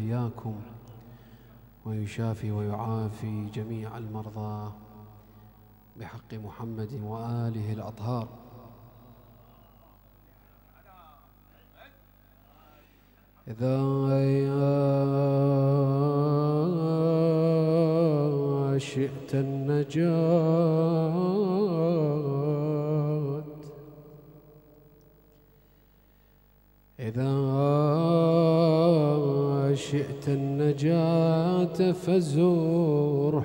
وإياكم ويشافي ويعافي جميع المرضى بحق محمد وآله الأطهار. إذا شئت النجاة، إذا شئت النجاة فزور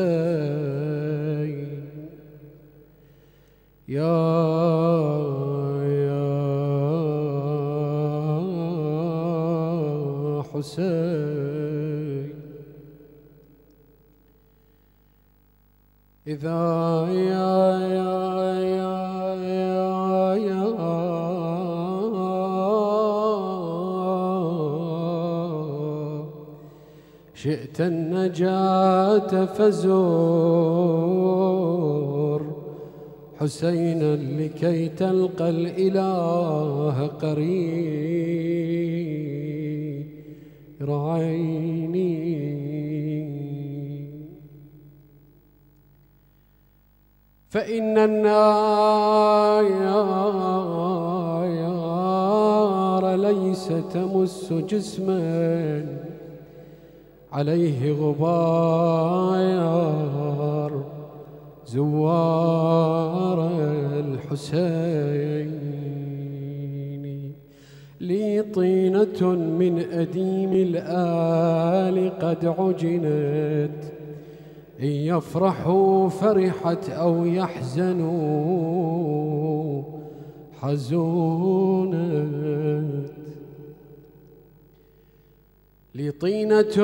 حسين يا حسين. إذا شئت النجاة فزور حسينا لكي تلقى الإله قرير عيني. فإن النار ليس تمس جسما عليه غبار زوار الحسين. لي طينة من أديم الآل قد عجنت، إن يفرحوا فرحت أو يحزنوا حزونت. لي طينة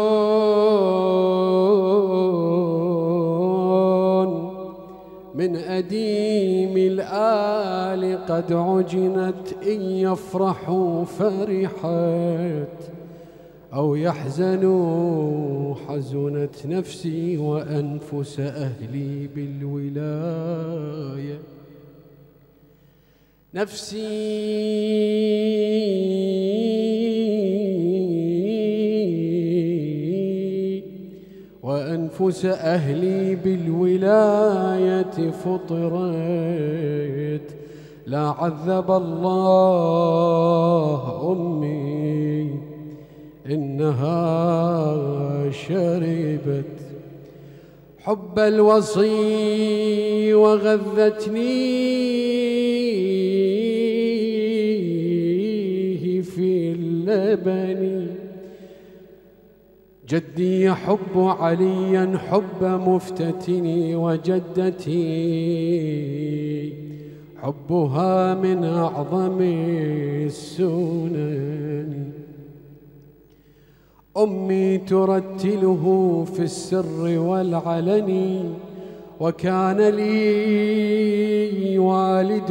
من أديم الآل قد عجنت، إن يفرحوا فرحت أو يحزنوا حزنت. نفسي وأنفس أهلي بالولاية، نفسي وأنفس أهلي بالولاية فطرت. لا عذب الله أمي إنها شربت حب الوصي وغذتنيه في اللبن. جدي يحب عليا حب مفتتني، وجدتي حبها من أعظم السنن. أمي ترتله في السر والعلن، وكان لي والد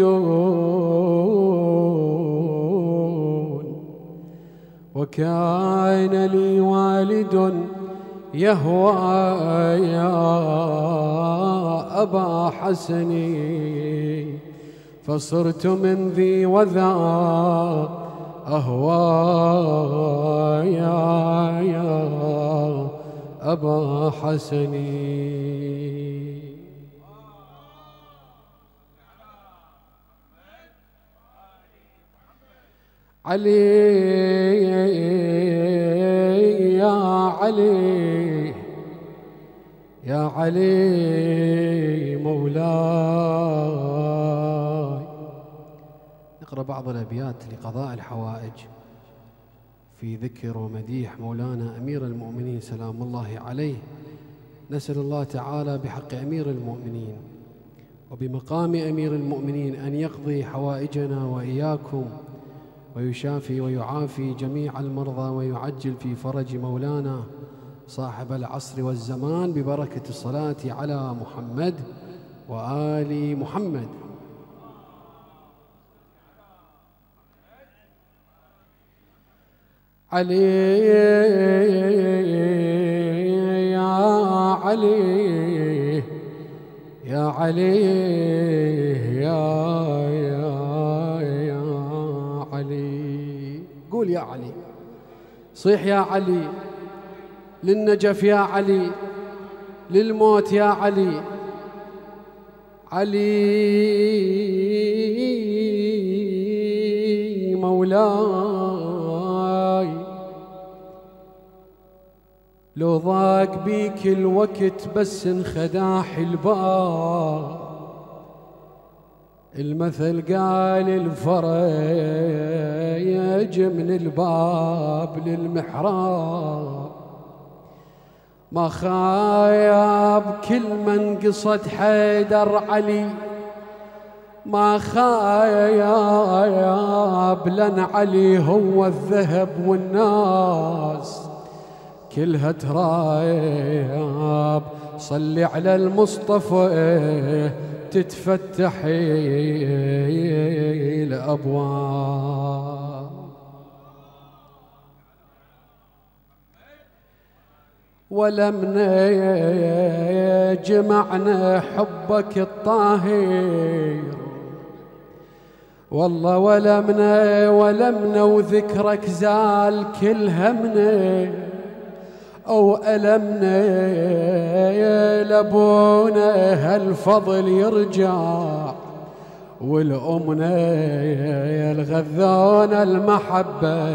يهوى يا أبا حسن، فصرت من ذي وذا أهوى يا أبا حسن. علي يا علي يا علي مولاي. نقرأ بعض الأبيات لقضاء الحوائج في ذكر ومديح مولانا أمير المؤمنين سلام الله عليه. نسأل الله تعالى بحق أمير المؤمنين وبمقام أمير المؤمنين أن يقضي حوائجنا وإياكم، ويشافي ويعافي جميع المرضى، ويعجل في فرج مولانا صاحب العصر والزمان ببركة الصلاة على محمد وآل محمد. علي يا علي يا علي يا علي. قول يا علي. صيح يا علي، للنجف يا علي، للموت يا علي. علي مولاي، لو ضاق بيك الوقت بس انخداح الباب، المثل قال الفرج من الباب للمحراب، ما خايب كل من قصد حيدر علي، ما خايب لن علي هو الذهب والناس كلها ترايب. صلي على المصطفى تتفتح الأبواب، ولم جمعنا حبك الطاهر، والله ولمنا وذكرك زال كل همنا، أو ألمنا لبونا هالفضل يرجع، والأمنا الغذونا المحبة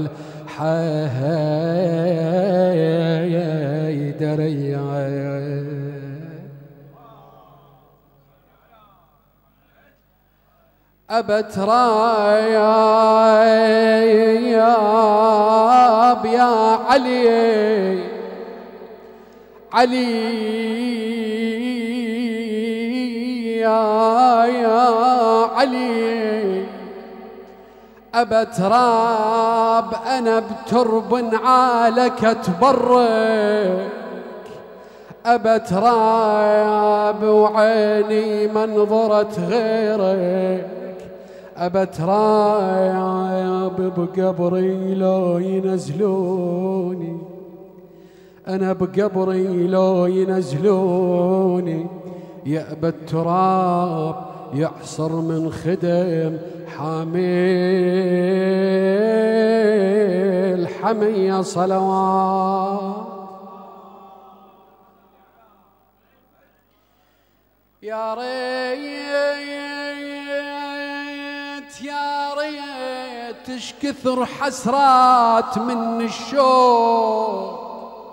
الحيدرية. أبت راياب يا علي، علي يا علي، أبت راب أنا بترب عالك أتبرك، أبت راب وعيني منظرت غيرك، أبت رايب بقبري لو ينزلوني، أنا بقبري لو ينزلوني، يأبى التراب يعصر من خدم حامل حمية صلوات. يا ريت يا ريت اش كثر حسرات من الشوق،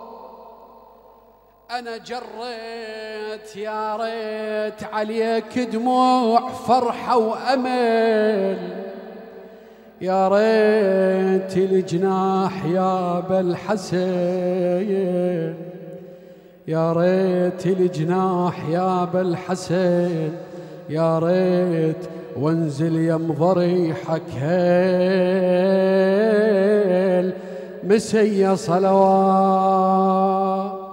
أنا جريت يا ريت عليك دموع فرحة وأمل، يا ريت الجناح يا بالحسين، يا ريت الجناح يا بالحسين، يا ريت وانزل يم ضريحك هيل مسيا صلوات.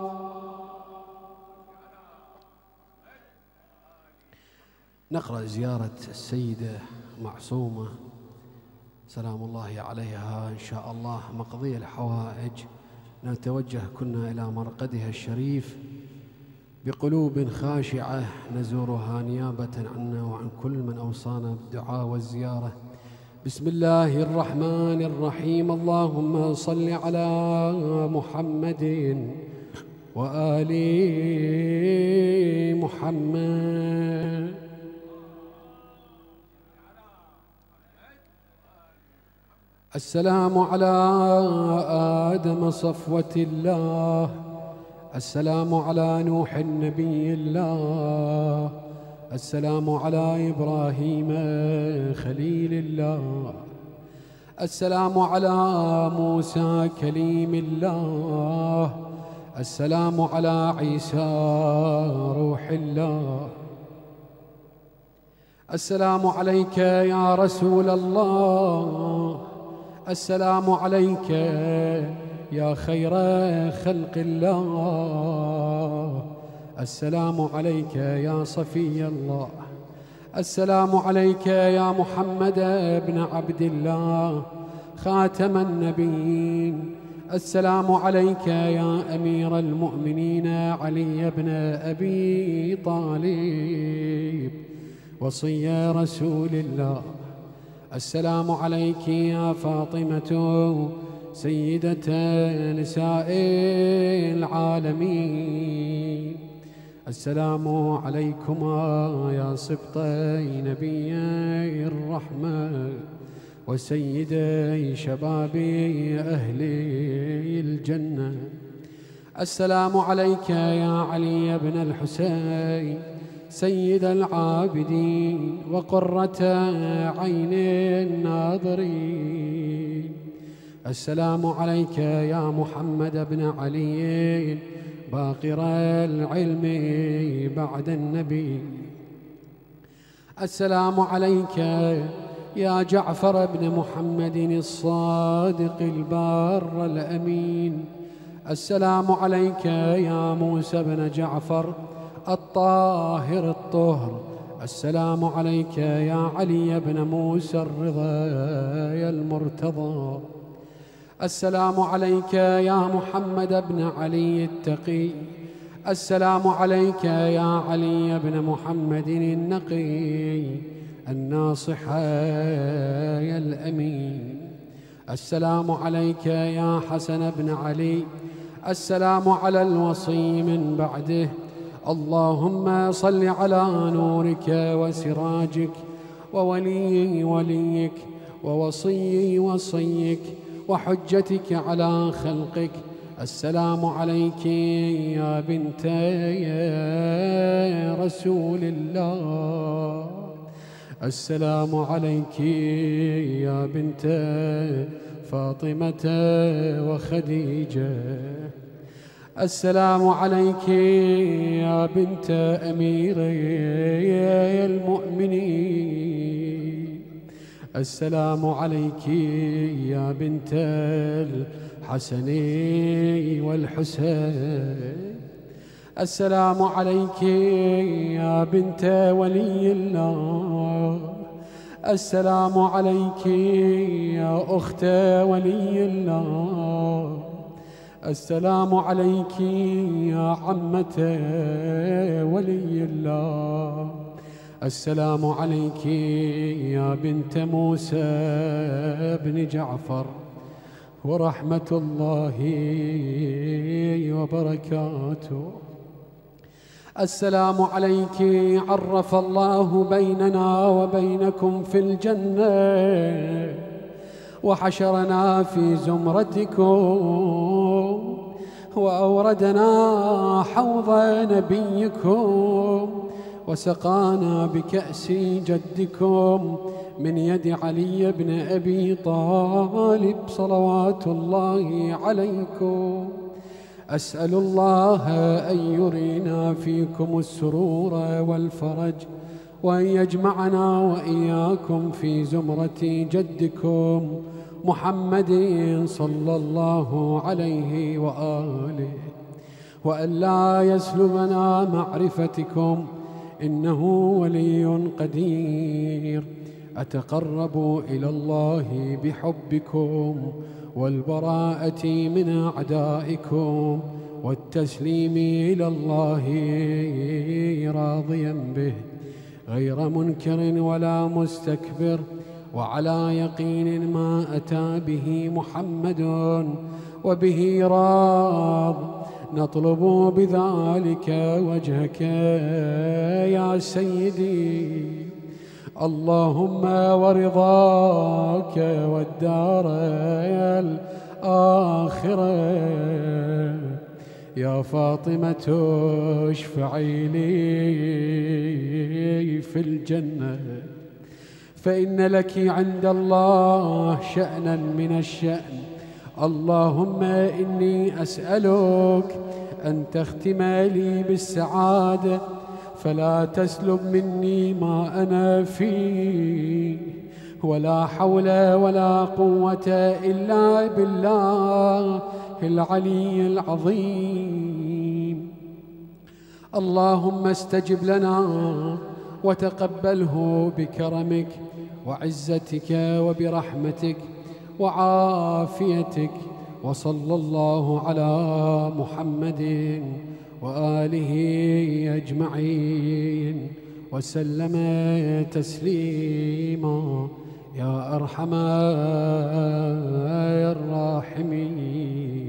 نقرأ زيارة السيدة معصومة سلام الله عليها إن شاء الله مقضي الحوائج. نتوجه كنا إلى مرقدها الشريف بقلوب خاشعة نزورها نيابة عنا وعن كل من أوصانا بالدعاء والزيارة. بسم الله الرحمن الرحيم. اللهم صل على محمد وآل محمد. السلام على آدم صفوة الله، السلام على نوح النبي الله، السلام على إبراهيم خليل الله، السلام على موسى كليم الله، السلام على عيسى روح الله. السلام عليك يا رسول الله، السلام عليك يا خير خلق الله، السلام عليك يا صفي الله، السلام عليك يا محمد بن عبد الله خاتم النبيين، السلام عليك يا أمير المؤمنين علي بن أبي طالب وصي رسول الله، السلام عليك يا فاطمة سيدة نساء العالمين. السلام عليكما يا سبطي نبي الرحمة وسيدي شباب أهل الجنة. السلام عليك يا علي بن الحسين سيد العابدين وقرة عين الناظرين. السلام عليك يا محمد بن علي باقر العلم بعد النبي. السلام عليك يا جعفر بن محمد الصادق البار الأمين. السلام عليك يا موسى بن جعفر الطاهر الطهر. السلام عليك يا علي بن موسى الرضا المرتضى. السلام عليك يا محمد بن علي التقي. السلام عليك يا علي بن محمد النقي الناصح الأمين. السلام عليك يا حسن بن علي. السلام على الوصي من بعده. اللهم صل على نورك وسراجك وولي وليك ووصي وصيك وحجتك على خلقك. السلام عليك يا بنت يا رسول الله. السلام عليك يا بنت فاطمة وخديجة. السلام عليك يا بنت أمير المؤمنين. السلام عليك يا بنت الحسن والحسين. السلام عليك يا بنت ولي الله. السلام عليك يا أخت ولي الله. السلام عليك يا عمة ولي الله. السلام عليك يا بنت موسى بن جعفر ورحمة الله وبركاته. السلام عليك عرف الله بيننا وبينكم في الجنة وحشرنا في زمرتكم وأوردنا حوض نبيكم وسقانا بكأس جدكم من يد علي بن أبي طالب صلوات الله عليكم. أسأل الله أن يرينا فيكم السرور والفرج وأن يجمعنا وإياكم في زمرة جدكم محمد صلى الله عليه وآله، وأن لا يسلبنا معرفتكم إنه ولي قدير. أتقرب إلى الله بحبكم والبراءة من أعدائكم والتسليم إلى الله راضيا به غير منكر ولا مستكبر، وعلى يقين ما أتى به محمد وبه راض. نطلب بذلك وجهك يا سيدي، اللهم ورضاك والدار الآخرة. يا فاطمة اشفعي لي في الجنة، فإن لك عند الله شأنا من الشأن. اللهم إني أسألك أن تختم لي بالسعادة فلا تسلب مني ما أنا فيه، ولا حول ولا قوة إلا بالله العلي العظيم. اللهم استجب لنا وتقبله بكرمك وعزتك وبرحمتك وعافيتك، وصلى الله على محمد وآله أجمعين وسلم تسليما يا أرحم الراحمين.